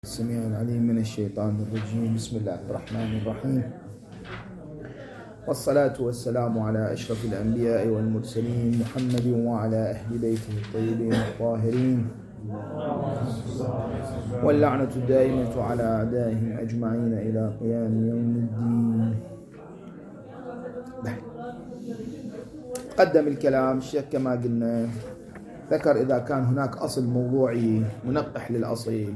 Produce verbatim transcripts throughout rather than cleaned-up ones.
السميع العليم من الشيطان الرجيم. بسم الله الرحمن الرحيم، والصلاة والسلام على أشرف الأنبياء والمرسلين محمد وعلى أهل بيته الطيبين الطاهرين، واللعنة الدائمة على أعدائهم أجمعين إلى قيام يوم الدين. قدم الكلام الشيخ كما قلنا، ذكر إذا كان هناك أصل موضوعي منقح للأصيل،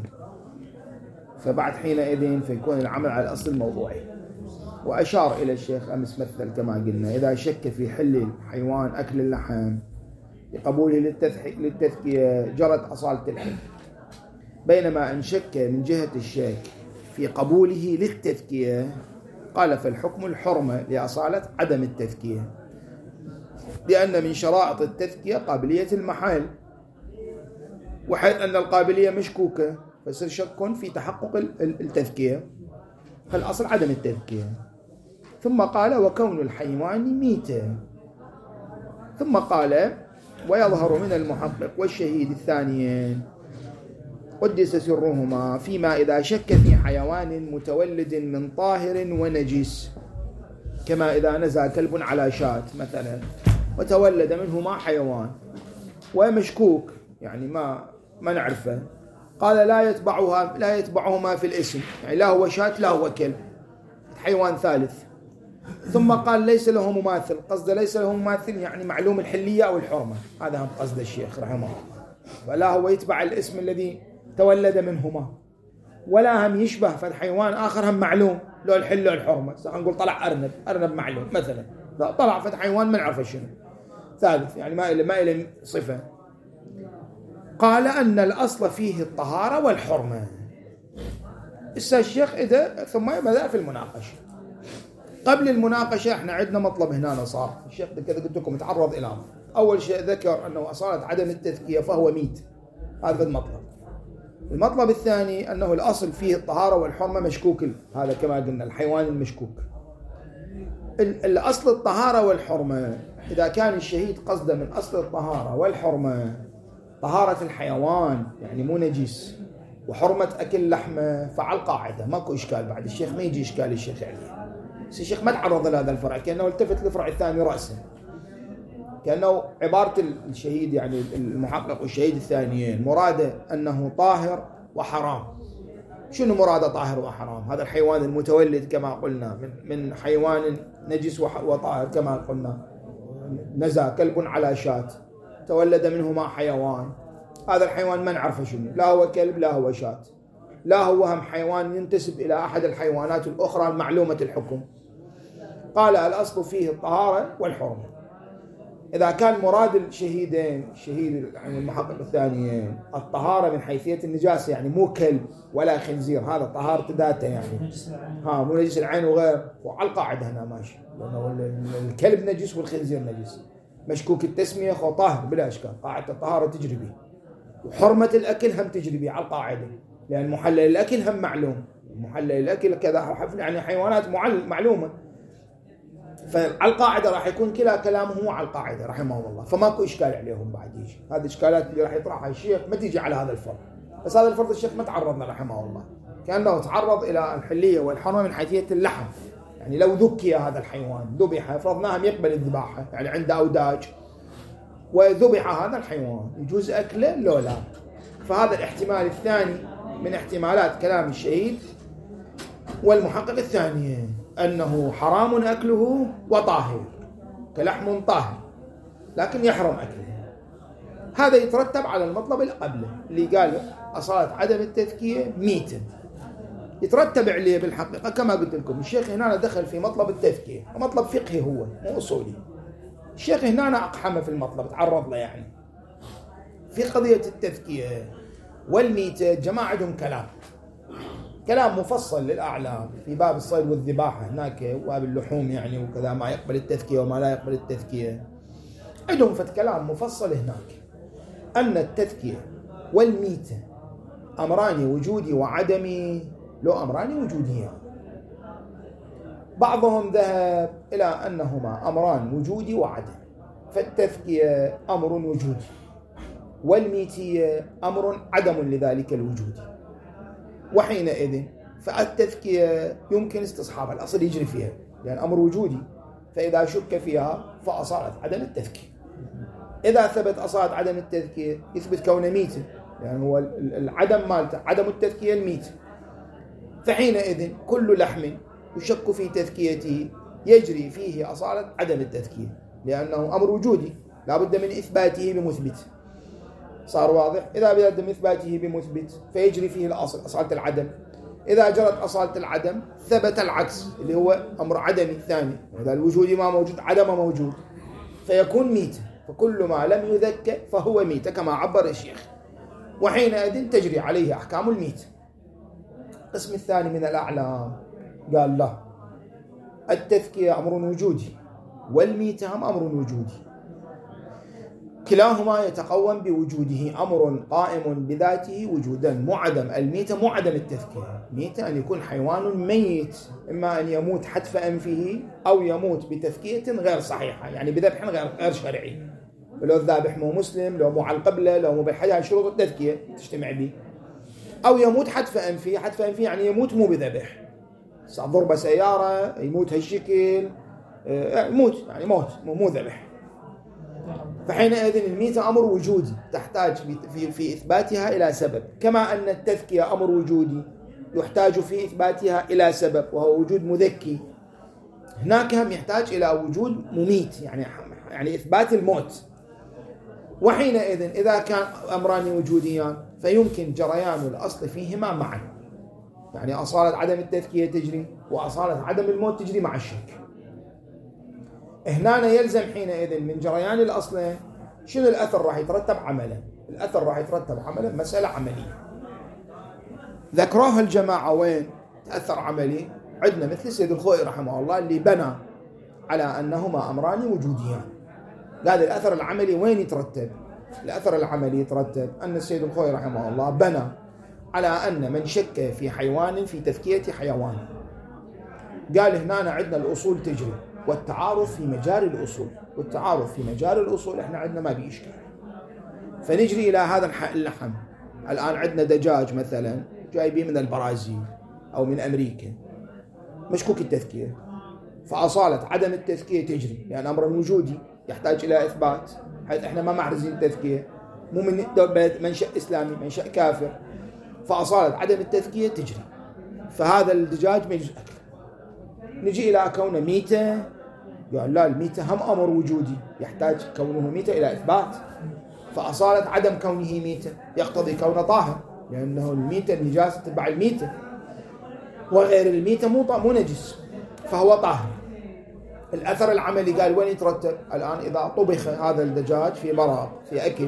فبعد حينئذ فيكون العمل على الأصل الموضوعي. وأشار إلى الشيخ أمس مثل كما قلنا، إذا شك في حل الحيوان أكل اللحم لقبوله للتذكية جرت أصالة الحل، بينما إن شك من جهة الشك في قبوله للتذكية قال فالحكم الحرمة لأصالة عدم التذكية، لأن من شرائط التذكية قابلية المحل، وحيث أن القابلية مشكوكة فيصير شك في تحقق التذكية، فالأصل عدم التذكية. ثم قال وكون الحيوان ميتا، ثم قال ويظهر من المحقق والشهيد الثانيين قدس سرهما فيما إذا شك في حيوان متولد من طاهر ونجس، كما إذا نزى كلب على شاة مثلا وتولد منهما حيوان ومشكوك، يعني ما ما نعرفه، قال لا يتبعها لا يتبعهما في الاسم، يعني لا هو شاة لا هو كلب، حيوان ثالث. ثم قال ليس له مماثل، قصده ليس له مماثل يعني معلوم الحلية أو الحرمة، هذا هم قصد الشيخ رحمه الله. ولا هو يتبع الاسم الذي تولد منهما، ولا هم يشبه في الحيوان آخر هم معلوم له الحل له الحرمة. نقول طلع أرنب، أرنب معلوم مثلا، طلع في حيوان ما نعرفه شنو ثالث، يعني ما إلى ما إلى صفة. قال أن الأصل فيه الطهارة والحرمة. إسا الشيخ إذا ثم بدأ في المناقشة. قبل المناقشة احنا عندنا مطلب هنا صار الشيخ كذا قلت لكم تعرض إلى أمر. أول شيء ذكر أنه أصالة عدم التذكية فهو ميت، هذا المطلب. المطلب الثاني أنه الأصل فيه الطهارة والحرمة مشكوك، هذا كما قلنا الحيوان المشكوك. الأصل الطهارة والحرمة إذا كان الشهيد قصده من أصل الطهارة والحرمة طهارة الحيوان يعني مو نجس وحرمة أكل لحمه، فعلى القاعدة ماكو إشكال. بعد الشيخ ما يجي إشكال الشيخ عليه، بس الشيخ ما تعرض لهذا الفرع، كأنه التفت للفرع الثاني رأسا، كأنه عبارة الشهيد يعني المحقق والشهيد الثانيين مراده أنه طاهر وحرام. شنو مراده طاهر وحرام؟ هذا الحيوان المتولد كما قلنا من من حيوان نجس وطاهر، كما قلنا نزى كلب على شاة تولد منهما حيوان، هذا الحيوان ما نعرفه شنو، لا هو كلب لا هو شاة، لا هو هم حيوان ينتسب إلى أحد الحيوانات الأخرى المعلومة الحكم. قال الأصل فيه الطهارة والحرمة. إذا كان مراد الشهيدين الشهيد يعني المحقق الثانيين الطهارة من حيثية النجاسة، يعني مو كلب ولا خنزير، هذا طهارة ذاته يعني ها مو نجس العين وغير، وعلى القاعدة هنا ماشي، لأنه الكلب نجس والخنزير نجس، مشكوك التسمية خو طاهر بلا إشكال، قاعدة الطهارة تجري به، وحرمة الأكل هم تجري به على القاعدة، لأن محلل الأكل هم معلوم، محلل الأكل كذا يعني حيوانات معلومة، فعلى القاعدة راح يكون كلا كلامه على القاعدة رحمه الله، فماكو إشكال عليهم بعد يجي. هذه إشكالات اللي راح يطرحها الشيخ ما تيجي على هذا الفرض، بس هذا الفرض الشيخ ما تعرضنا رحمه الله، كأنه تعرض إلى الحلية والحرمة من حيثية اللحم، يعني لو ذكي هذا الحيوان ذبح فرضناهم يقبل الذباحة، يعني عنده أوداج وذبح هذا الحيوان يجوز أكله لو لا. فهذا الاحتمال الثاني من احتمالات كلام الشهيد والمحقق الثاني، أنه حرام أكله وطاهر كلحم طاهر لكن يحرم أكله. هذا يترتب على المطلب اللي قبله اللي قال أصالة عدم التذكية ميتا، يترتب عليه بالحقيقة كما قلت لكم الشيخ هنا دخل في مطلب التذكية، مطلب فقهي هو مو أصولي. الشيخ هنا أقحمه في المطلب تعرض له، يعني في قضية التذكية والميتة جماعة عندهم كلام كلام مفصل للأعلام في باب الصيد والذباحة هناك، وباب اللحوم يعني وكذا، ما يقبل التذكية وما لا يقبل التذكية، عندهم فت كلام مفصل هناك أن التذكية والميتة أمران وجودي وعدمي، لو أمران وجوديان. بعضهم ذهب إلى أنهما أمران وجودي وعدم، فالتذكية أمر وجودي والميتية أمر عدم لذلك الوجود. وحينئذ فالتذكية يمكن استصحابها، الأصل يجري فيها لأن أمر وجودي، فإذا شك فيها فأصالة عدم التذكية. إذا ثبت أصالة عدم التذكية يثبت كونه ميتة، يعني هو العدم مالته عدم التذكية الميت، فحينئذ كل لحم يشك في تذكيته يجري فيه أصالة عدم التذكية، لأنه أمر وجودي لا بد من إثباته بمثبت. صار واضح؟ إذا بد من إثباته بمثبت فيجري فيه الأصل أصالة العدم. إذا جرت أصالة العدم ثبت العكس اللي هو أمر عدمي الثاني، إذا الوجود ما موجود عدم موجود فيكون ميت، فكل ما لم يذكى فهو ميت كما عبر الشيخ، وحينئذ تجري عليه أحكام الميت. القسم الثاني من الأعلام قال لا، التذكية أمر وجودي والميت هم أمر وجودي، كلاهما يتقوم بوجوده، أمر قائم بذاته وجودا معدم. الميت معدم التذكية، ميت أن يكون حيوان ميت، إما أن يموت حتف أنفه أو يموت بتذكية غير صحيحة، يعني بذبح غير غير شرعي، لو الذابح مو مسلم، لو مو على القبلة، لو مو بحاجة شروط التذكية تجتمع به، أو يموت حتف أنفه. حتف أنفه يعني يموت مو بذبح، ضربة سيارة يموت هالشكل، يموت يعني موت مو ذبح. فحينئذ الميتة أمر وجودي تحتاج في, في إثباتها إلى سبب، كما أن التذكية أمر وجودي يحتاج في إثباتها إلى سبب وهو وجود مذكي. هناك هم يحتاج إلى وجود مميت، يعني يعني إثبات الموت. وحينئذ إذا كان أمران وجوديان فيمكن جريان الأصل فيهما معا، يعني أصالة عدم التذكية تجري وأصالة عدم الموت تجري مع الشرك. هنا يلزم حينئذ من جريان الأصلين شنو الأثر راح يترتب عملا. الأثر راح يترتب عملا مسألة عملية ذكروها الجماعة. وين تأثر عملي؟ عندنا مثل السيد الخوئي رحمه الله اللي بنى على أنهما أمران وجوديان. هذا الأثر العملي وين يترتب؟ الأثر العملي يترتب أن السيد الخوئي رحمه الله بنى على أن من شك في حيوان في تذكية حيوان، قال هنا عندنا الأصول تجري والتعارف في مجاري الأصول، والتعارف في مجاري الأصول احنا عندنا ما بيشكل، فنجري إلى هذا اللحم. الآن عندنا دجاج مثلا جايبين من البرازيل أو من أمريكا مشكوك التذكية، فأصالة عدم التذكية تجري، يعني أمر وجودي يحتاج إلى إثبات، حيث احنا ما معرزين التذكية، مو من منشأ إسلامي منشأ كافر، فأصالة عدم التذكية تجري، فهذا الدجاج ما يجوز أكله. نجي إلى كونه ميتة، قال لا، الميتة هم أمر وجودي يحتاج كونه ميتة إلى إثبات، فأصالة عدم كونه ميتة يقتضي كونه طاهر، لأنه الميتة النجاسة تبع الميتة، وغير الميتة مو مو نجس فهو طاهر. الأثر العملي قال وين يترتب؟ الآن إذا طبخ هذا الدجاج في مرق في أكل،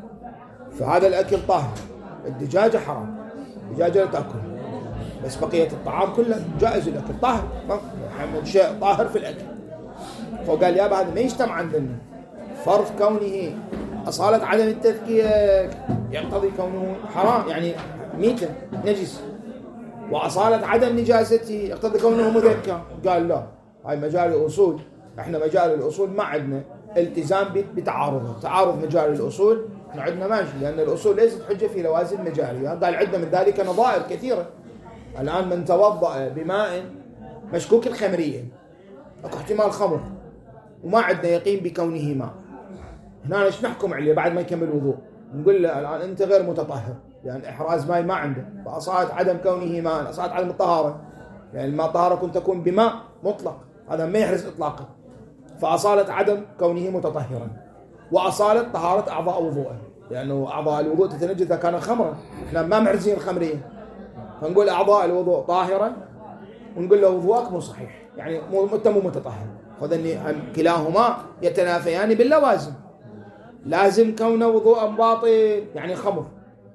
فهذا الأكل طاهر، الدجاجة حرام، الدجاجة لا تأكل، بس بقية الطعام كله جائز الأكل طاهر، محمد شيء طاهر في الأكل. فقال يابا هذا ما يجتمع عندنا، فرض كونه أصالة عدم التذكية يقتضي كونه حرام يعني ميتة نجس، وأصالة عدم نجاسته يقتضي كونه مذكى. قال لا، هاي مجال الأصول، احنا مجال الأصول ما عندنا التزام بتعارضه، تعارض مجال الأصول احنا عندنا ماشي، لأن الأصول ليست حجة في لوازم مجالها. قال عندنا من ذلك نظائر كثيرة. الآن من توضأ بماء مشكوك الخمرية، اكو احتمال خمر وما عندنا يقين بكونه ماء، هنا ايش نحكم عليه بعد ما يكمل وضوء؟ نقول له الآن أنت غير متطهر، لأن يعني إحراز ماء ما عنده، فأصالة عدم كونه ماء، أصالة عدم الطهارة، يعني الماء طهارة كنت تكون بماء مطلق، هذا ما يحرز إطلاقا، فأصالة عدم كونه متطهرا، وأصالة طهارة أعضاء وضوءه، لأنه أعضاء الوضوء تتنجس إذا كان خمرا، إحنا ما محرزين الخمرية، فنقول أعضاء الوضوء طاهرا ونقول له وضوءك مو صحيح، يعني مو مو متطهر. خذني كلاهما يتنافيان باللوازم، لازم كونه وضوء باطل يعني خمر،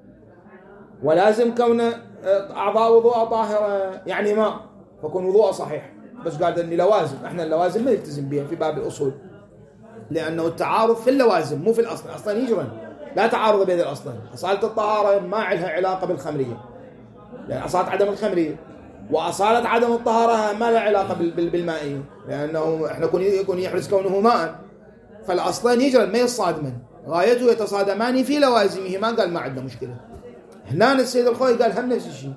ولازم كونه أعضاء وضوء طاهرة يعني ماء، فكون وضوء صحيح. بس قال أني لوازم، احنا اللوازم ما نلتزم بها في باب الأصول، لأنه التعارض في اللوازم مو في الأصل، أصلا يجرن لا تعارض بين الأصلين. أصالة الطهارة ما لها علاقة بالخمرية، لأن أصالة عدم الخمرية، وأصالة عدم الطهارة ما لها علاقة بالمائية، لأنه احنا يكون يحرز كونه ماء، فالأصلين يجرن ما يصادمن، غايته يتصادمان في لوازمه، ما قال ما عندنا مشكلة. هنا السيد الخوئي قال هم نفس الشيء،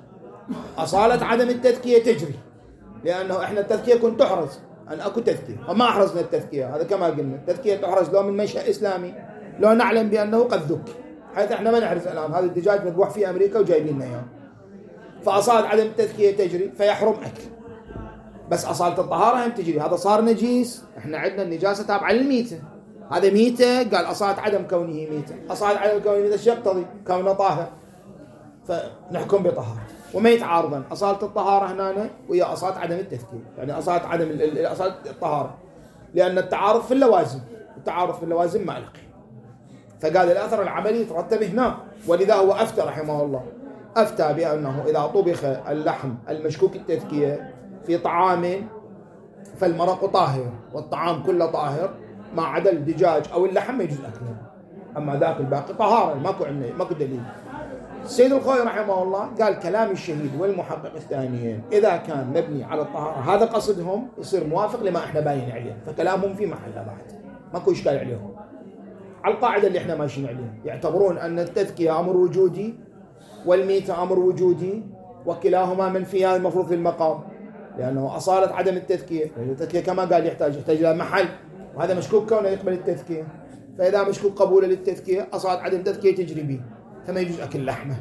أصالة عدم التذكية تجري، لأنه إحنا التذكية كنت تحرز أن أكو تذكية، وما أحرزنا التذكية. هذا كما قلنا التذكية تحرز لو من منشأ إسلامي، لو نعلم بأنه قد ذك، حيث إحنا ما نحرز الآن. هذا الدجاج مذبوح في أمريكا وجايبين لنا إياه، فأصالة عدم التذكية تجري فيحرم أكل. بس أصالة الطهارة هم تجري. هذا صار نجيس، إحنا عندنا النجاسة تابعة للميتة، هذا ميتة، قال أصالة عدم كونه ميتة. أصالة عدم كونه ميتة شو يقتضي؟ كونه طاهر، فنحكم بطهارة. وما يتعارضن أصالة الطهارة هنا ويا أصالة عدم التذكير، يعني أصالة عدم أصالة الطهارة، لأن التعارض في اللوازم، التعارض في اللوازم معلق. فقال الأثر العملي يترتب هنا، ولذا هو أفتى رحمه الله، أفتى بأنه إذا طبخ اللحم المشكوك التذكية في طعام فالمرق طاهر، والطعام كله طاهر ما عدا الدجاج أو اللحم يجوز أكله، أما ذاك الباقي طهارة، ماكو عندنا ماكو دليل. السيد الخوي رحمه الله قال كلام الشهيد والمحقق الثانيين إذا كان مبني على الطهارة هذا قصدهم يصير موافق لما احنا باين عليه، فكلامهم في محله بعد ماكو إشكال عليهم. على القاعدة اللي احنا ماشيين عليها يعتبرون أن التذكية أمر وجودي والميتة أمر وجودي، وكلاهما منفيان المفروض في المقام، لأنه أصالة عدم التذكية، التذكية كما قال يحتاج يحتاج إلى محل، وهذا مشكوك كونه يقبل التذكية، فإذا مشكوك قبوله للتذكية أصالة عدم التذكية تجري به، فما يجوز أكل لحمه.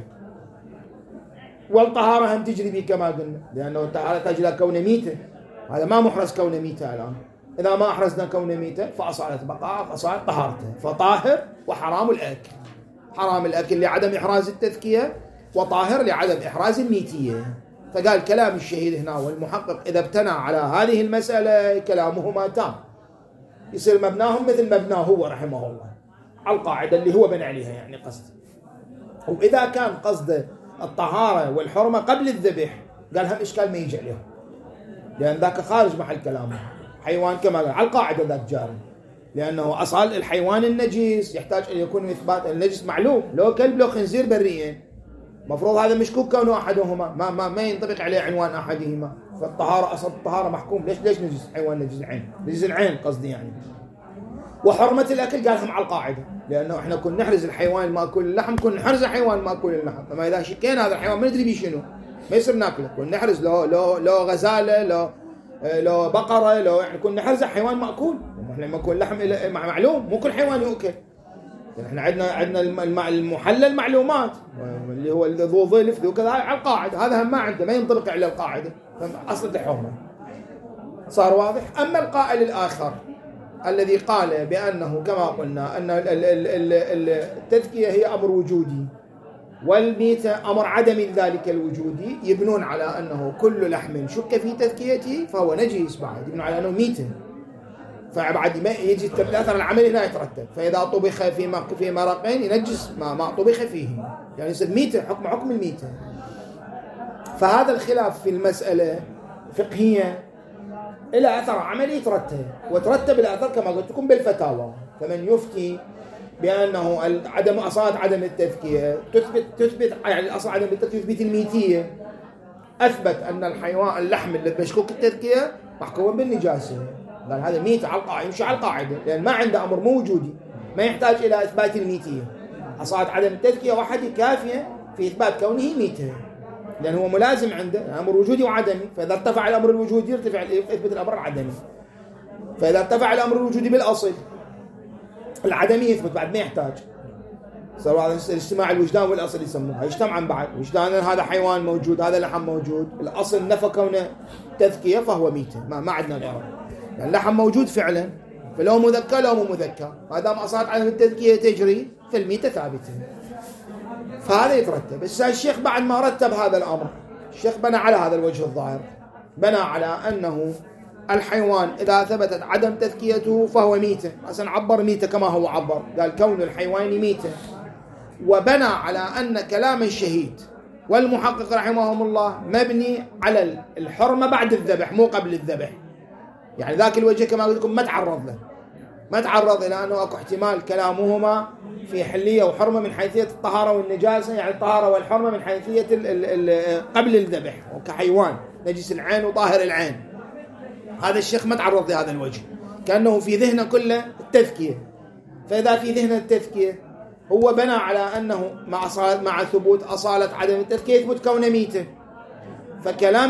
والطهارة هم تجري به كما قلنا، لأنه الطهارة تحتاج إلى كونه ميتة، هذا ما محرز كونه ميتة الآن. إذا ما أحرزنا كونه ميتة فأصالة بقاء أصالة طهارته، فطاهر وحرام الأكل، حرام الأكل لعدم إحراز التذكية، وطاهر لعدم إحراز الميتية. فقال كلام الشهيد هنا والمحقق إذا ابتنى على هذه المسألة كلامهما تام، يصير مبناهم مثل مبناه هو رحمه الله على القاعدة اللي هو بنى عليها، يعني قصد. وإذا كان قصد الطهارة والحرمة قبل الذبح قال هم إشكال ما يجي عليهم، لأن ذاك خارج محل كلامه، حيوان كما قال على القاعدة ذاك جاري، لأنه أصل الحيوان النجيس يحتاج أن يكون إثبات النجس معلوم، لو كلب لو خنزير بريين، مفروض هذا مشكوك كونه أحدهما، ما ما ما ينطبق عليه عنوان أحدهما، فالطهارة أصل الطهارة محكوم. ليش ليش نجس حيوان نجس العين، نجس العين قصدي يعني. وحرمة الأكل قالهم على القاعدة، لأنه إحنا كنا نحرز الحيوان المأكول اللحم، كنا نحرز الحيوان المأكول اللحم، فما إذا شكينا هذا الحيوان ما ندري بيه شنو ما يصير ناكله، كنا نحرز لو لو لو غزالة لو لو بقرة لو يعني كنا نحرز حيوان مأكول، إحنا مأكول لحم معلوم، مو كل حيوان يؤكل. احنا عندنا عندنا المحلل معلومات اللي هو ذو ظلف ذو كذا على القاعده، هذا هم ما عنده ما ينطبق على القاعده، اصل الحرمه صار واضح. اما القائل الاخر الذي قال بانه كما قلنا ان التذكيه هي امر وجودي والميته امر عدمي ذلك الوجودي، يبنون على انه كل لحم شك في تذكيته فهو نجس، بعد يبنون على انه ميته، فبعد ما يجي الأثر العملي هنا يترتب، فإذا طبخ في في مرقين ينجس ما ما طبخ فيه، يعني يصير ميتة، حكم حكم الميتة. فهذا الخلاف في المسألة فقهية إلى أثر عملي يترتب، وترتب الأثر كما قلت لكم بالفتاوى. فمن يفتي بأنه عدم أصالة عدم التذكية تثبت تثبت يعني أصل عدم التذكية تثبت الميتية، أثبت أن الحيوان اللحم اللي مشكوك التذكية محكوم بالنجاسة، قال هذا ميت على القاعدة، يمشي على القاعدة، لأن ما عنده أمر موجودي ما يحتاج إلى إثبات الميتية. أصالة عدم التذكية وحده كافية في إثبات كونه ميتة، لأن هو ملازم عنده أمر وجودي وعدمي، فإذا ارتفع الأمر الوجودي يرتفع إثبات الأمر العدمي، فإذا ارتفع الأمر الوجودي بالأصل العدمي يثبت بعد ما يحتاج. صار هذا اجتماع الوجدان والأصل يسموها، يجتمعن بعد وجدان، هذا حيوان موجود هذا لحم موجود، الأصل نفى كونه تذكية فهو ميتة، ما ما عندنا غيره، يعني اللحم موجود فعلا، فلو مذكر لو مو مذكر ما دام أصالة عدم التذكية تجري فالميتة ثابتة. فهذا يترتب. بس الشيخ بعد ما رتب هذا الأمر، الشيخ بنى على هذا الوجه الظاهر، بنى على أنه الحيوان إذا ثبتت عدم تذكيته فهو ميتة، أصلا عبر ميتة كما هو عبر، قال كون الحيوان ميتة، وبنى على أن كلام الشهيد والمحقق رحمهم الله مبني على الحرمة بعد الذبح مو قبل الذبح، يعني ذاك الوجه كما قلت لكم ما تعرض له، ما تعرض إلى أنه أكو احتمال كلامهما في حلية وحرمة من حيثية الطهارة والنجاسة، يعني الطهارة والحرمة من حيثية ال ال ال قبل الذبح وكحيوان نجس العين وطاهر العين. هذا الشيخ ما تعرض لهذا الوجه، كأنه في ذهنه كله التذكية، فإذا في ذهنه التذكية هو بنى على أنه مع مع ثبوت أصالة عدم التذكية يثبت كونه ميتة، فكلام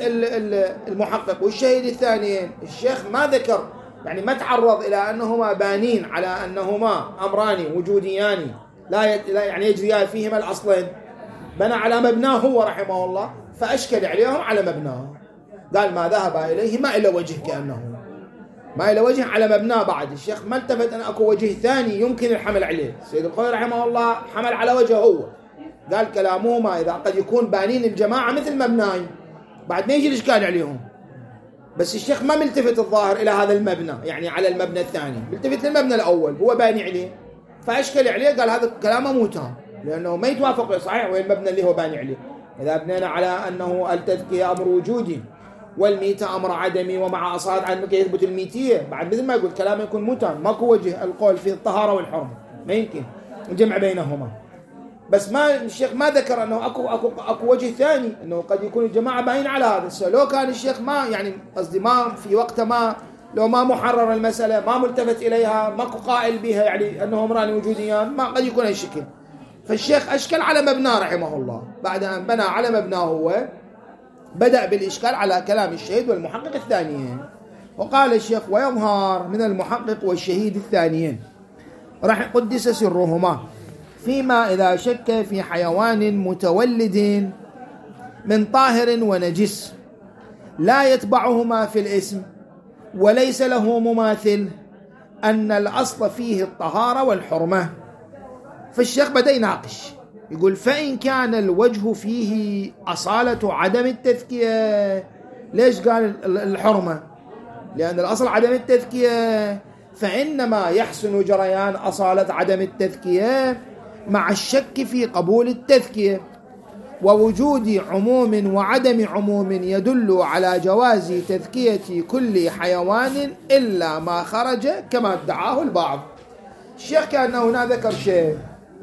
المحقق والشهيد الثانيين الشيخ ما ذكر، يعني ما تعرض إلى أنهما بانين على أنهما أمران وجوديان لا يعني يجريان فيهما الأصلين، بنى على مبناه هو رحمه الله فأشكل عليهم على مبناه. قال ما ذهب إليه ما إلى وجه، كأنه ما إلى وجه على مبناه. بعد الشيخ ما التفت أن أكو وجه ثاني يمكن الحمل عليه. سيد الخوي رحمه الله حمل على وجهه هو، قال كلامهما إذا قد يكون بانين الجماعة مثل مبناي بعد ما يجي الإشكال عليهم، بس الشيخ ما ملتفت الظاهر إلى هذا المبنى، يعني على المبنى الثاني، ملتفت للمبنى الأول هو باني عليه فأشكل عليه. قال هذا كلامه مو تام لأنه ما يتوافق صحيح وين المبنى اللي هو باني عليه. إذا بنينا على أنه التذكية أمر وجودي والميتة أمر عدمي ومع أصالة عدمك يثبت الميتية، بعد مثل ما يقول كلامه يكون مو تام، ماكو وجه القول في الطهارة والحرمة، ما يمكن الجمع بينهما. بس ما الشيخ ما ذكر أنه أكو أكو أكو وجه ثاني، أنه قد يكون الجماعة باين على هذا. لو كان الشيخ ما يعني قصدي ما في وقت ما لو ما محرر المسألة ما ملتفت إليها ماكو قائل بها يعني أنه أمران وجوديان، ما قد يكون هالشكل. فالشيخ أشكل على مبناه رحمه الله، بعد أن بنى على مبناه هو بدأ بالإشكال على كلام الشهيد والمحقق الثانيين. وقال الشيخ ويظهر من المحقق والشهيد الثانيين راح قدس سرهما فيما إذا شك في حيوان متولد من طاهر ونجس لا يتبعهما في الاسم وليس له مماثل أن الأصل فيه الطهارة والحرمة. فالشيخ بدأ يناقش يقول فإن كان الوجه فيه أصالة عدم التذكية، ليش قال الحرمة؟ لأن الأصل عدم التذكية، فإنما يحسن جريان أصالة عدم التذكية مع الشك في قبول التذكية ووجود عموم وعدم عموم يدل على جواز تذكية كل حيوان إلا ما خرج كما ادعاه البعض. الشيخ كأنه هنا ذكر شيء،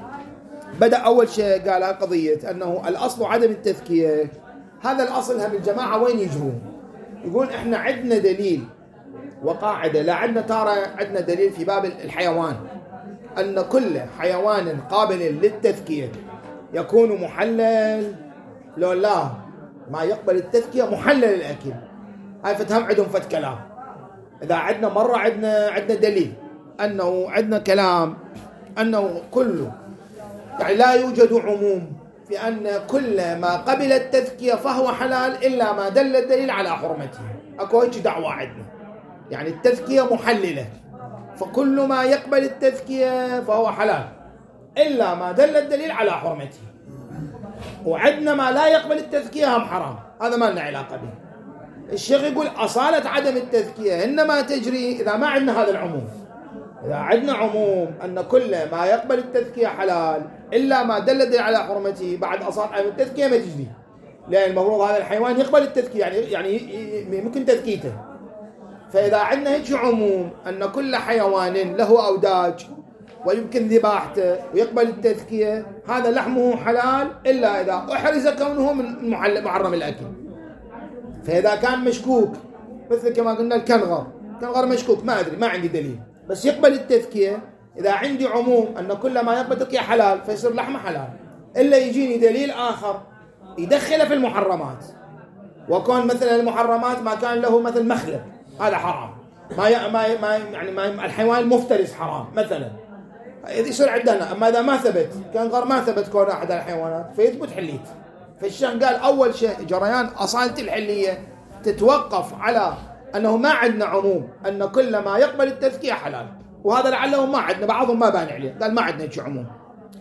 بدأ أول شيء قال قضية أنه الأصل عدم التذكية. هذا الأصل هم الجماعة وين يجرون؟ يقول إحنا عندنا دليل وقاعدة، لا عندنا ترى عندنا دليل في باب الحيوان أن كل حيوان قابل للتذكية يكون محلل، لو لا ما يقبل التذكية محلل الأكل. هاي فتهم عندهم فت كلام. إذا عندنا مرة عندنا عندنا دليل أنه عندنا كلام أنه كله يعني لا يوجد عموم في أن كل ما قبل التذكية فهو حلال إلا ما دل الدليل على حرمته. أكو هيك دعوة عندنا، يعني التذكية محللة، فكل ما يقبل التذكية فهو حلال إلا ما دل الدليل على حرمته. وعندنا ما لا يقبل التذكية هم حرام، هذا ما لنا علاقة به. الشيخ يقول أصالة عدم التذكية إنما تجري إذا ما عندنا هذا العموم. إذا عندنا عموم أن كل ما يقبل التذكية حلال إلا ما دل الدليل على حرمته، بعد أصالة عدم التذكية ما تجري، لأن المفروض هذا الحيوان يقبل التذكية، يعني يعني ممكن تذكيته. فإذا عندنا هيك عموم أن كل حيوان له أوداج ويمكن ذباحته ويقبل التذكية، هذا لحمه حلال إلا إذا أحرز كونه من محرم الأكل. فإذا كان مشكوك مثل كما قلنا الكنغر، الكنغر مشكوك ما أدري ما عندي دليل بس يقبل التذكية، إذا عندي عموم أن كل ما يقبل التذكية حلال فيصير لحمه حلال، إلا يجيني دليل آخر يدخله في المحرمات، وكون مثلا المحرمات ما كان له مثل مخلب هذا حرام، ما ما ما يعني ما الحيوان المفترس حرام مثلا، يصير عندنا. أما إذا ما ثبت كان غير ما ثبت كون أحد الحيوانات فيثبت حليت. فالشيخ قال أول شيء جريان أصالة الحلية تتوقف على أنه ما عندنا عموم أن كل ما يقبل التذكية حلال، وهذا لعله ما عندنا، بعضهم ما بان عليه قال ما عندنا شيء عموم.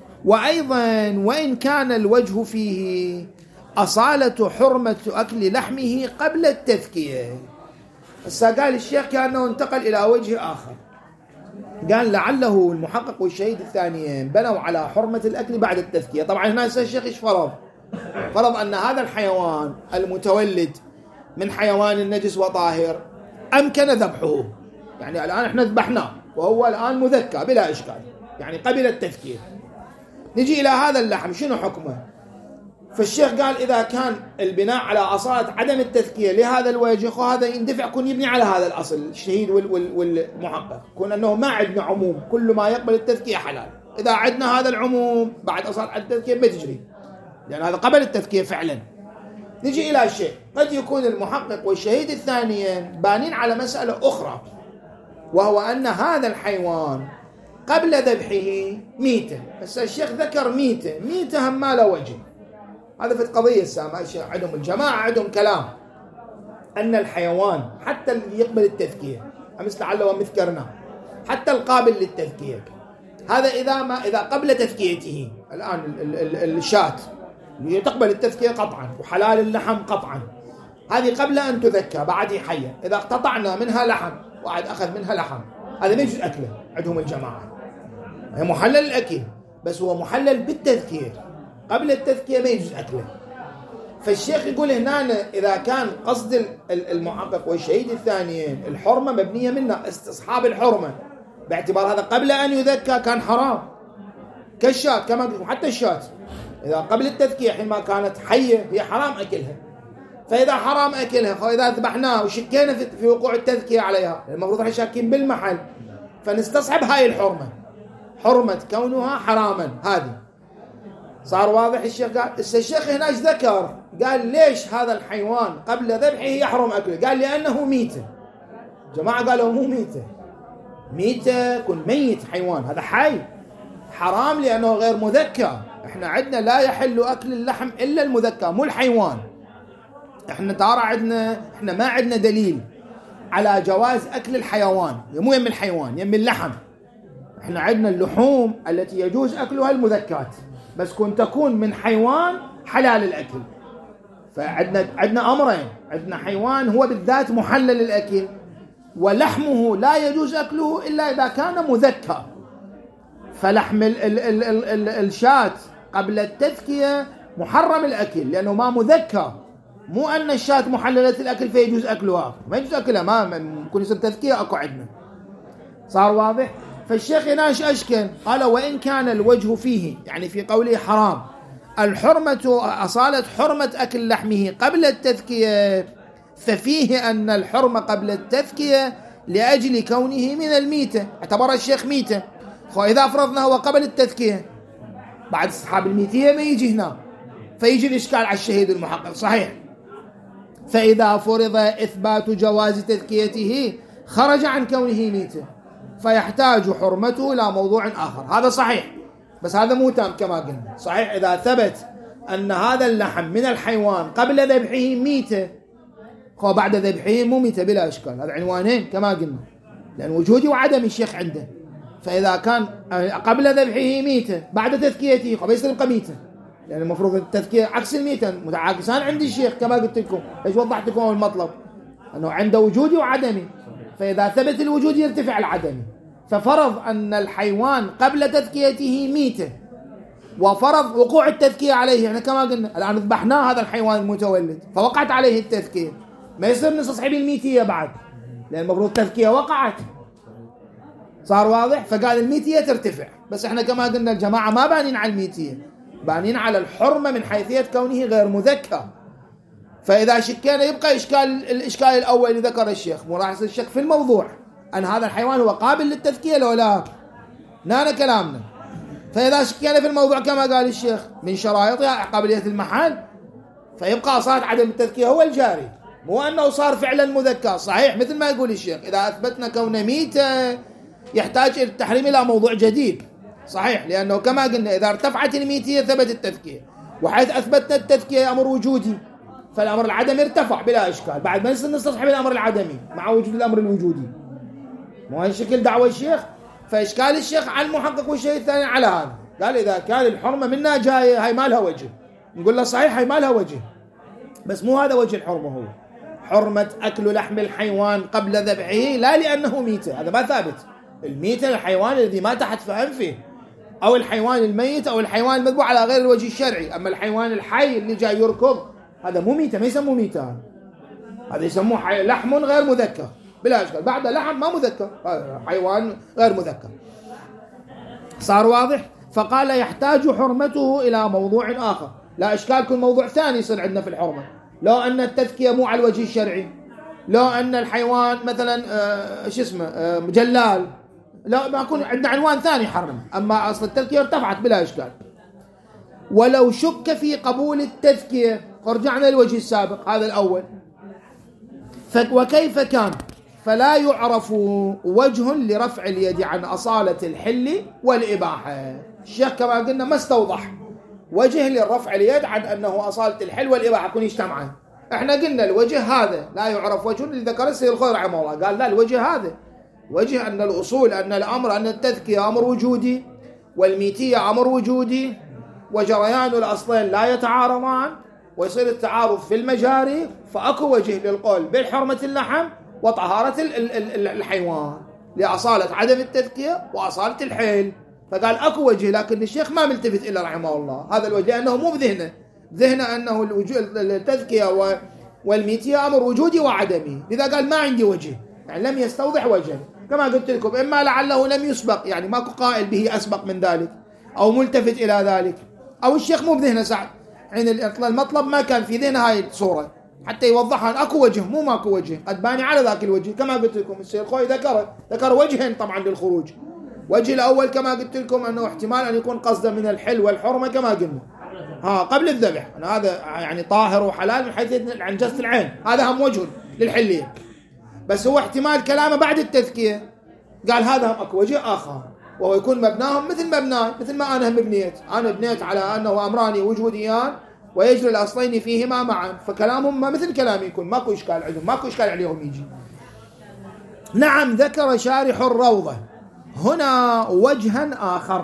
وأيضا وإن كان الوجه فيه أصالة حرمة أكل لحمه قبل التذكية. بس قال الشيخ كأنه انتقل إلى وجه آخر، قال لعله المحقق والشهيد الثانيين بنوا على حرمة الأكل بعد التذكية. طبعا هنا الشيخ إيش فرض؟ فرض أن هذا الحيوان المتولد من حيوان النجس وطاهر أمكن ذبحه، يعني الآن احنا ذبحناه وهو الآن مذكى بلا إشكال، يعني قبل التذكية. نجي إلى هذا اللحم شنو حكمه؟ فالشيخ قال إذا كان البناء على أصالة عدم التذكية لهذا الوجه، وهذا يندفع كون يبني على هذا الأصل الشهيد والمحقق، كون أنه ما عندنا عموم كل ما يقبل التذكية حلال. إذا عندنا هذا العموم بعد أصالة التذكية ما تجري، لأن هذا قبل التذكية فعلا. نجي إلى شيء، قد يكون المحقق والشهيد الثانيين بانين على مسألة أخرى، وهو أن هذا الحيوان قبل ذبحه ميتة، بس الشيخ ذكر ميتة، ميتة هم ما له وجه. هذا في القضية السامة عندهم الجماعة عندهم كلام أن الحيوان حتى اللي يقبل التذكية مثل لعل ومذكرنا حتى القابل للتذكية، هذا إذا ما إذا قبل تذكيته الآن ال ال ال الشاة تقبل التذكية قطعا وحلال اللحم قطعا، هذه قبل أن تذكى بعد حية، إذا اقتطعنا منها لحم واحد أخذ منها لحم هذا ما يجوز أكله عندهم الجماعة، هي محلل الأكل بس هو محلل بالتذكية، قبل التذكية ما يجوز أكله. فالشيخ يقول هنا إذا كان قصد المحقق والشهيد الثانيين الحرمة مبنية منا استصحاب الحرمة باعتبار هذا قبل أن يذكى كان حرام كالشاة كما قلت، حتى الشاة إذا قبل التذكية حينما كانت حية هي حرام أكلها، فإذا حرام أكلها فإذا ذبحناها وشكينا في وقوع التذكية عليها المفروض احنا شاكين بالمحل، فنستصحب هاي الحرمة، حرمة كونها حراما. هذه صار واضح. الشيخ قال الشيخ هنا ايش ذكر؟ قال ليش هذا الحيوان قبل ذبحه يحرم أكله؟ قال لأنه ميتة. جماعة قالوا مو ميتة، ميتة كن ميت حيوان، هذا حي حرام لأنه غير مذكى. احنا عندنا لا يحل أكل اللحم إلا المذكى مو الحيوان. احنا ترى عندنا احنا ما عندنا دليل على جواز أكل الحيوان، مو يم الحيوان يم اللحم. احنا عندنا اللحوم التي يجوز أكلها المذكات، بس كن تكون من حيوان حلال الأكل. فعندنا عندنا أمرين، عندنا حيوان هو بالذات محلل الأكل، ولحمه لا يجوز أكله إلا إذا كان مذكى. فلحم ال ال ال ال ال الشاة قبل التذكية محرم الأكل لأنه ما مذكى، مو أن الشاة محللة الأكل فيجوز أكلها، ما يجوز أكلها، ما ممكن يصير تذكية أكو عندنا. صار واضح؟ فالشيخ هنا أشكل قال وإن كان الوجه فيه يعني في قوله حرام الحرمة أصالة حرمة أكل لحمه قبل التذكية، ففيه أن الحرمة قبل التذكية لأجل كونه من الميتة، اعتبر الشيخ ميتة. فإذا فرضنا هو قبل التذكية بعد اصحاب الميتية ما يجي هنا، فيجي الإشكال على الشهيد المحقق. صحيح، فإذا فرض إثبات جواز تذكيته خرج عن كونه ميتة فيحتاج حرمته إلى موضوع آخر. هذا صحيح، بس هذا مو تام كما قلنا. صحيح إذا ثبت أن هذا اللحم من الحيوان قبل ذبحه ميتة وبعد ذبحه مو ميتة بلا إشكال، هذا عنوانين كما قلنا، لأن وجودي وعدمي الشيخ عنده. فإذا كان قبل ذبحه ميتة بعد تذكيته فبيصير يبقى ميتة، لأن المفروض التذكية عكس الميتة، متعاكسان عند الشيخ كما قلت لكم. ايش وضحت لكم المطلب؟ أنه عنده وجودي وعدمي، فإذا ثبت الوجود يرتفع العدمي. ففرض أن الحيوان قبل تذكيته ميتة وفرض وقوع التذكية عليه، يعني كما قلنا الآن ذبحناه هذا الحيوان المتولد فوقعت عليه التذكية، ما يصير نستصحب الميتية بعد لأن المفروض التذكية وقعت. صار واضح؟ فقال الميتية ترتفع، بس احنا كما قلنا الجماعة ما بانين على الميتية، بانين على الحرمة من حيثية كونه غير مذكى. فإذا شكينا يبقى إشكال الإشكال الأول اللي ذكر الشيخ، ملاحظ الشيخ في الموضوع أن هذا الحيوان هو قابل للتذكية لو لا، نانا كلامنا. فإذا شكينا في الموضوع كما قال الشيخ من شرائطها قابلية المحل، فيبقى صار عدم التذكية هو الجاري، مو أنه صار فعلا مذكى. صحيح مثل ما يقول الشيخ إذا أثبتنا كونه ميتة يحتاج التحريم إلى موضوع جديد. صحيح، لأنه كما قلنا إذا ارتفعت الميتية ثبت التذكية، وحيث أثبتنا التذكية أمر وجودي فالأمر العدمي ارتفع بلا إشكال، بعد ما يصير نستصحب الأمر العدمي مع وجود الأمر الوجودي. مو هالشكل دعوة الشيخ. فإشكال الشيخ على المحقق والشيء الثاني على هذا، قال إذا كان الحرمة منا جاية هاي ما لها وجه، نقول له صحيح هاي ما لها وجه، بس مو هذا وجه الحرمة. هو حرمة أكل لحم الحيوان قبل ذبحه لا لأنه ميتة، هذا ما ثابت. الميتة الحيوان الذي ما تحت في أنفه، أو الحيوان الميت، أو الحيوان المذبوح على غير الوجه الشرعي. أما الحيوان الحي اللي جاي يركض هذا مو ميتة، ما يسموه ميتة، هذا يسموه لحم غير مذكى بلا إشكال، بعد لحم ما مذكى، حيوان غير مذكى. صار واضح؟ فقال يحتاج حرمته إلى موضوع آخر. لا إشكال، كل موضوع ثاني يصير عندنا في الحرمة، لو أن التذكية مو على الوجه الشرعي، لو أن الحيوان مثلا آه شو اسمه آه جلال، لا ما يكون عندنا عنوان ثاني حرم. أما أصل التذكية ارتفعت بلا إشكال. ولو شك في قبول التذكية رجعنا للوجه السابق هذا الأول. وكيف كان فلا يعرف وجه لرفع اليد عن أصالة الحل والإباحة. الشيخ كما قلنا ما استوضح وجه للرفع اليد عن أنه أصالة الحل والإباحة يكون يجتمعان. احنا قلنا الوجه هذا لا يعرف وجه اللي ذكر السيد الخضر رحمه الله، قال لا الوجه هذا وجه أن الأصول أن الأمر أن التذكية أمر وجودي والميتية أمر وجودي وجريان الأصلين لا يتعارضان ويصير التعارض في المجاري، فأكو وجه للقول بالحرمة اللحم وطهارة الحيوان لأصالة عدم التذكية وأصالة الحل. فقال أكو وجه، لكن الشيخ ما ملتفت إلا رحمه الله هذا الوجه لأنه مو بذهنه، ذهنه أنه التذكية والميتية أمر وجودي وعدمي، لذا قال ما عندي وجه، يعني لم يستوضح وجه. كما قلت لكم إما لعله لم يسبق، يعني ماكو قائل به أسبق من ذلك أو ملتفت إلى ذلك، أو الشيخ مو بذهنه سعد، يعني المطلب ما كان في ذهنه هاي الصورة حتى يوضحها. أكو وجه مو ماكو وجه، قد باني على ذاك الوجه. كما قلت لكم السيد الخوي ذكر ذكر وجهين طبعا للخروج. وجه الأول كما قلت لكم أنه احتمال أن يكون قصده من الحل والحرمة كما قلنا ها قبل الذبح، أنا هذا يعني طاهر وحلال من حيث عن جسد العين، هذا هم وجه للحلية، بس هو احتمال كلامه بعد التذكية قال هذا هم أكو وجه آخر وهو يكون مبناهم مثل مبناي، مثل ما أنا هم بنيت، أنا بنيت على أنه أمران وجوديان ويجري الأصلين فيهما معا، فكلامهم ما مثل كلامي يكون ماكو إشكال عندهم، ماكو إشكال عليهم يجي. نعم ذكر شارح الروضة هنا وجها آخر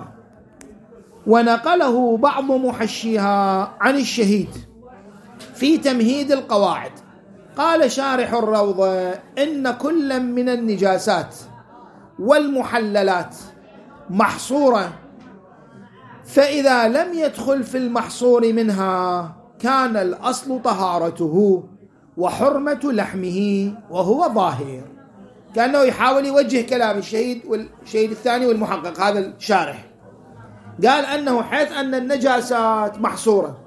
ونقله بعض محشيها عن الشهيد في تمهيد القواعد. قال شارح الروضة إن كل من النجاسات والمحللات محصورة، فإذا لم يدخل في المحصور منها كان الأصل طهارته وحرمة لحمه وهو ظاهر. كأنه يحاول يوجه كلام الشهيد والشهيد الثاني والمحقق هذا الشارح، قال أنه حيث أن النجاسات محصورة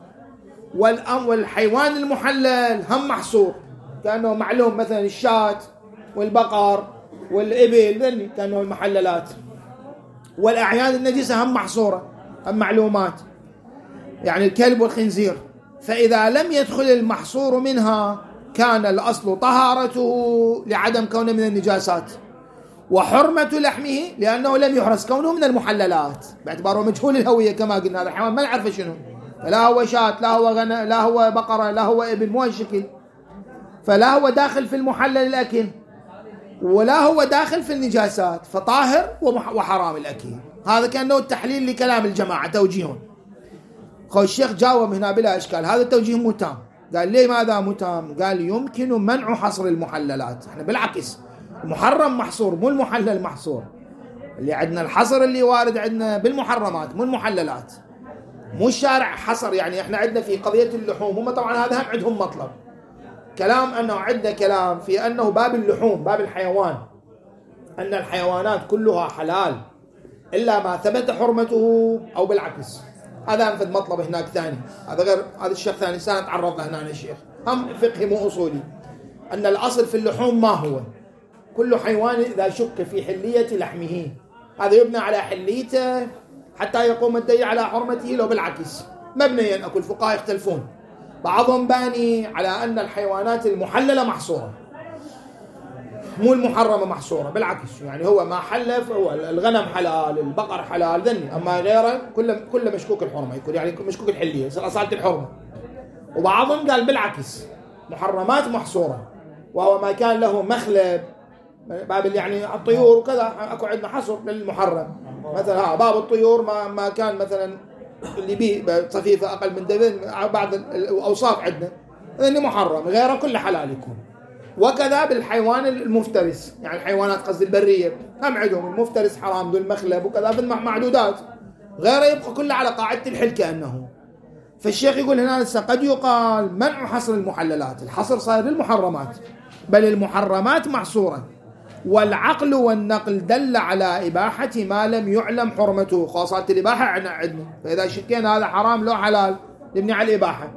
والحيوان المحلل هم محصور، كأنه معلوم مثلا الشاة والبقر والإبل ذني كأنه المحللات، والأعيان النجسة هم محصورة هم معلومات، يعني الكلب والخنزير. فإذا لم يدخل المحصور منها كان الأصل طهارته لعدم كونه من النجاسات وحرمة لحمه لأنه لم يحرس كونه من المحللات باعتباره مجهول الهوية. كما قلنا هذا الحيوان ما نعرف شنو، فلا هو شاة لا هو غنم لا هو بقرة لا هو إبل، مو هالشكل، فلا هو داخل في المحلل الأكل ولا هو داخل في النجاسات، فطاهر وحرام الأكل. هذا كأنه التحليل لكلام الجماعة توجيههم. خو الشيخ جاوب هنا بلا إشكال هذا التوجيه مو تام. قال ليه ماذا مو تام؟ قال يمكن منع حصر المحللات، احنا بالعكس المحرم محصور مو المحلل محصور، اللي عندنا الحصر اللي وارد عندنا بالمحرمات مو المحللات، مو الشارع حصر. يعني احنا عندنا في قضية اللحوم هم طبعا هذا هم عندهم مطلب كلام أنه عندنا كلام في أنه باب اللحوم باب الحيوان أن الحيوانات كلها حلال إلا ما ثبت حرمته أو بالعكس. هذا أنفذ مطلب هناك ثاني، هذا غير هذا الشيخ ثاني سنة تعرض له هنا الشيخ هم فقهي مو أصولي، أن الأصل في اللحوم ما هو كل حيوان إذا شك في حلية لحمه هذا يبنى على حليته حتى يقوم الدليل على حرمته، لو بالعكس مبنيا أكو الفقهاء يختلفون، بعضهم باني على أن الحيوانات المحللة محصورة مو المحرمة محصورة، بالعكس يعني هو ما حلف هو الغنم حلال البقر حلال ذني، أما غيره كله كله مشكوك الحرمة يكون يعني مشكوك الحلية يصير أصالة الحرمة. وبعضهم قال بالعكس محرمات محصورة وهو ما كان له مخلب باب يعني الطيور وكذا أكو عندنا حصر للمحرم، مثلا ها باب الطيور ما ما كان مثلا اللي بيه صفيفة أقل من دبن بعض الأوصاف عندنا إنه محرم، غيره كله حلال يكون. وكذا بالحيوان المفترس يعني الحيوانات قصد البرية هم عندهم المفترس حرام ذو المخلب وكذا في المعدودات، غيره يبقى كله على قاعدة الحل كأنه. فالشيخ يقول هنا لسه قد يقال منع حصر المحللات، الحصر صار للمحرمات بل المحرمات محصورة، والعقل والنقل دل على إباحة ما لم يعلم حرمته، خاصة الإباحة عندنا، فإذا شكينا هذا حرام لو حلال نبني على الإباحة.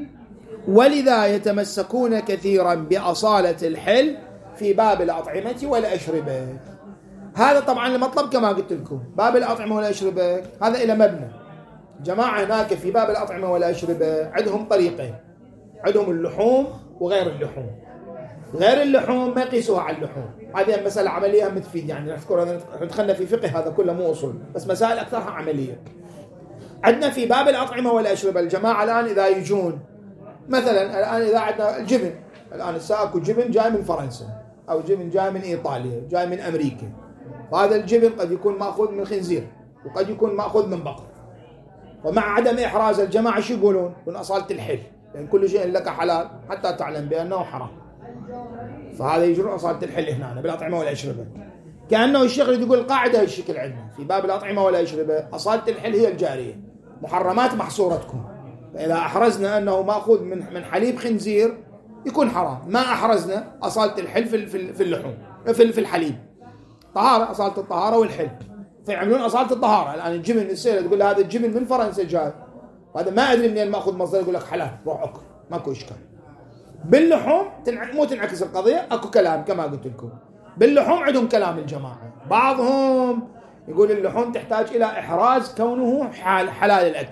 ولذا يتمسكون كثيرا بأصالة الحل في باب الأطعمة والأشربة. هذا طبعا المطلب كما قلت لكم باب الأطعمة والأشربة هذا إلى مبنى. جماعة هناك في باب الأطعمة والأشربة عندهم طريقين، عندهم اللحوم وغير اللحوم. غير اللحوم ما يقيسوها على اللحوم. هذه مسألة عملية متفيد، يعني نذكر دخلنا في فقه هذا كله مو أصول، بس مسائل أكثرها عملية. عندنا في باب الأطعمة والأشربة الجماعة الآن إذا يجون مثلا الآن إذا عندنا الجبن، الآن الساكو جبن جاي من فرنسا أو جبن جاي من إيطاليا جاي من أمريكا، وهذا الجبن قد يكون مأخوذ من خنزير وقد يكون مأخوذ من بقر، ومع عدم إحراز الجماعة شو يقولون؟ يقولون أصالة الحل، لأن يعني كل شيء لك حلال حتى تعلم بأنه حرام، فهذا يجرون أصالة الحل هنا بالأطعمة والأشربة. كأنه الشيخ يقول القاعدة الشكل عندنا في باب الأطعمة والأشربة أصالة الحل هي الجارية، محرمات محصورتكم، فإذا أحرزنا أنه مأخوذ من من حليب خنزير يكون حرام، ما أحرزنا أصالة الحل في في اللحوم في في الحليب، طهارة أصالة الطهارة والحل، فيعملون أصالة الطهارة. الآن الجبن السيلة تقول هذا الجبن من فرنسا جاي، وهذا ما أدري منين مأخوذ مصدر، يقول لك حلال روح أكل ماكو إشكال. باللحوم تنع... مو تنعكس القضية، أكو كلام كما قلت لكم. باللحوم عندهم كلام الجماعة، بعضهم يقول اللحوم تحتاج إلى إحراز كونه حال حلال الأكل،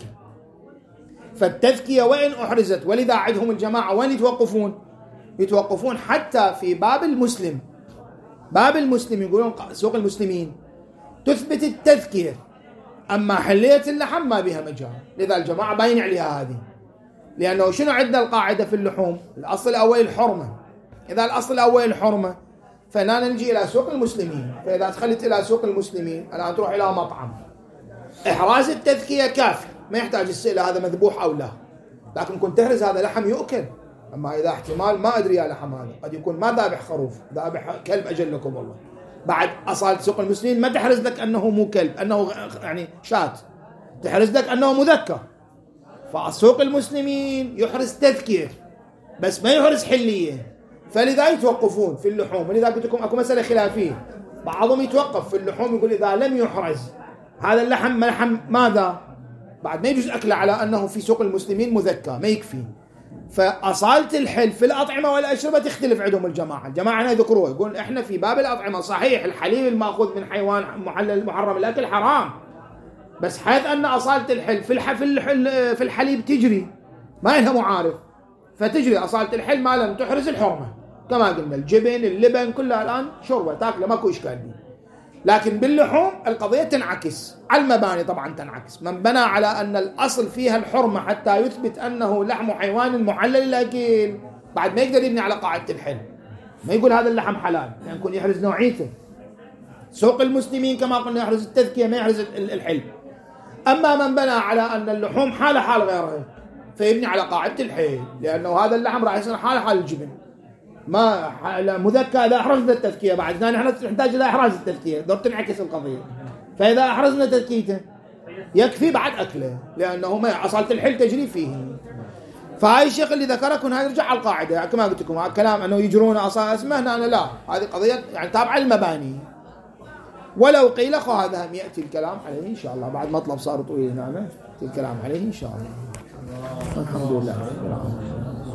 فالتذكية وإن أحرزت، ولذا عندهم الجماعة وين يتوقفون؟ يتوقفون حتى في باب المسلم، باب المسلم يقولون سوق المسلمين تثبت التذكية، أما حلية اللحم ما بها مجال، لذا الجماعة باين عليها هذه، لأنه شنو عندنا القاعدة في اللحوم؟ الأصل الأول الحرمة، إذا الأصل الأول الحرمة فلا نجي إلى سوق المسلمين، فإذا دخلت إلى سوق المسلمين الآن تروح إلى مطعم، إحراز التذكية كافي، ما يحتاج السئلة هذا مذبوح أو لا، لكن كنت تهرز هذا لحم يؤكل. أما إذا احتمال ما أدري يا لحم هذا قد يكون ما ذابح خروف، ذابح كلب أجلكم والله، بعد أصالة سوق المسلمين ما تحرز لك أنه مو كلب، أنه يعني شات، تحرز لك أنه مذكر. فسوق المسلمين يحرز تذكير بس ما يحرز حلية، فلذا يتوقفون في اللحوم. ولذا قلت لكم أكو مسألة خلافية، بعضهم يتوقف في اللحوم يقول إذا لم يحرز هذا اللحم لحم ماذا؟ بعد ما يجوز أكله على أنه في سوق المسلمين مذكى، ما يكفي. فأصالة الحل في الأطعمة والأشربة تختلف عندهم الجماعة، الجماعة هنا يذكروها يقول إحنا في باب الأطعمة صحيح الحليب المأخوذ من حيوان محلل محرم الأكل حرام، بس حيث أن أصالة الحل في الح... في, الحل... في الحليب تجري ما لها معارف، فتجري أصالة الحل ما لم تحرز الحرمة، كما قلنا الجبن اللبن كلها الآن شربة تاكله ماكو إشكال بيه. لكن باللحوم القضية تنعكس على المباني، طبعا تنعكس، من بنى على أن الأصل فيها الحرمة حتى يثبت أنه لحم حيوان محلل الأكل بعد ما يقدر يبني على قاعدة الحل، ما يقول هذا اللحم حلال يعني يكون يحرز نوعيته. سوق المسلمين كما قلنا يحرز التذكية ما يحرز الحل. أما من بنى على أن اللحوم حال حال غيرها فيبني على قاعدة الحل، لأنه هذا اللحم راح يصير حال حال الجبن، ما مذكى إذا أحرزنا التذكية بعد نحن نحتاج إلى إحراز التذكية، دور تنعكس القضية. فإذا أحرزنا تذكيته يكفي بعد أكله، لأنه ما أصالة الحل تجري فيه. فهاي الشيخ اللي ذكره كنا يرجع على القاعدة كما قلت لكم، هذا كلام أنه يجرون أصالة اسمه هنا أنا لا، هذه قضية يعني تابعة المباني. ولو قيل خو هذا يأتي الكلام عليه إن شاء الله، بعد مطلب صار طويل هنا يأتي الكلام عليه إن شاء الله. الحمد لله.